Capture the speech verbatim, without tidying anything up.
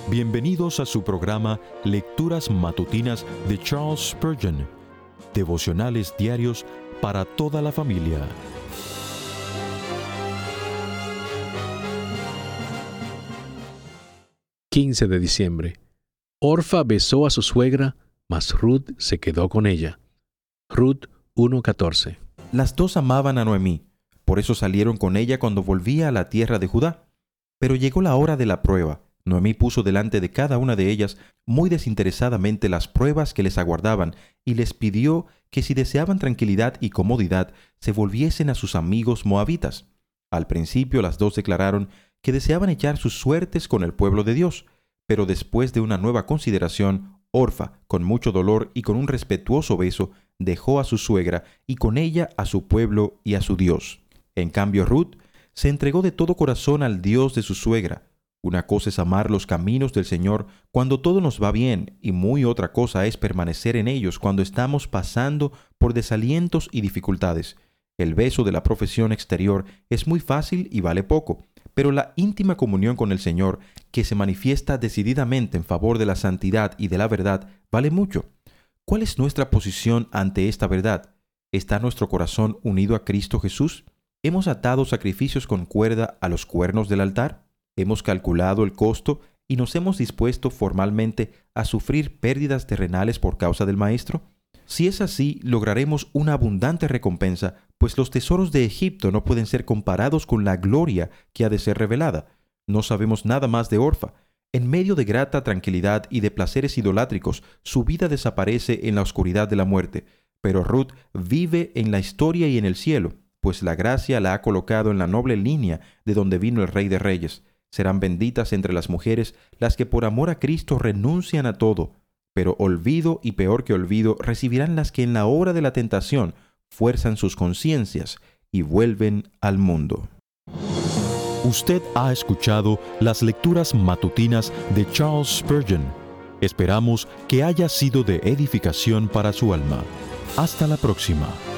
Bienvenidos a su programa Lecturas Matutinas de Charles Spurgeon, devocionales diarios para toda la familia. quince de diciembre. Orfa besó a su suegra, mas Ruth se quedó con ella. Ruth uno catorce. Las dos amaban a Noemí, por eso salieron con ella cuando volvía a la tierra de Judá. Pero llegó la hora de la prueba. Noemí puso delante de cada una de ellas muy desinteresadamente las pruebas que les aguardaban y les pidió que si deseaban tranquilidad y comodidad se volviesen a sus amigos moabitas. Al principio las dos declararon que deseaban echar sus suertes con el pueblo de Dios, pero después de una nueva consideración, Orfa, con mucho dolor y con un respetuoso beso, dejó a su suegra y con ella a su pueblo y a su Dios. En cambio, Ruth se entregó de todo corazón al Dios de su suegra. Una cosa es amar los caminos del Señor cuando todo nos va bien, y muy otra cosa es permanecer en ellos cuando estamos pasando por desalientos y dificultades. El beso de la profesión exterior es muy fácil y vale poco, pero la íntima comunión con el Señor, que se manifiesta decididamente en favor de la santidad y de la verdad, vale mucho. ¿Cuál es nuestra posición ante esta verdad? ¿Está nuestro corazón unido a Cristo Jesús? ¿Hemos atado sacrificios con cuerda a los cuernos del altar? ¿Hemos calculado el costo y nos hemos dispuesto formalmente a sufrir pérdidas terrenales por causa del Maestro? Si es así, lograremos una abundante recompensa, pues los tesoros de Egipto no pueden ser comparados con la gloria que ha de ser revelada. No sabemos nada más de Orfa. En medio de grata tranquilidad y de placeres idolátricos, su vida desaparece en la oscuridad de la muerte. Pero Ruth vive en la historia y en el cielo, pues la gracia la ha colocado en la noble línea de donde vino el Rey de Reyes. Serán benditas entre las mujeres las que por amor a Cristo renuncian a todo, pero olvido y peor que olvido recibirán las que en la hora de la tentación fuerzan sus conciencias y vuelven al mundo. Usted ha escuchado las lecturas matutinas de Charles Spurgeon. Esperamos que haya sido de edificación para su alma. Hasta la próxima.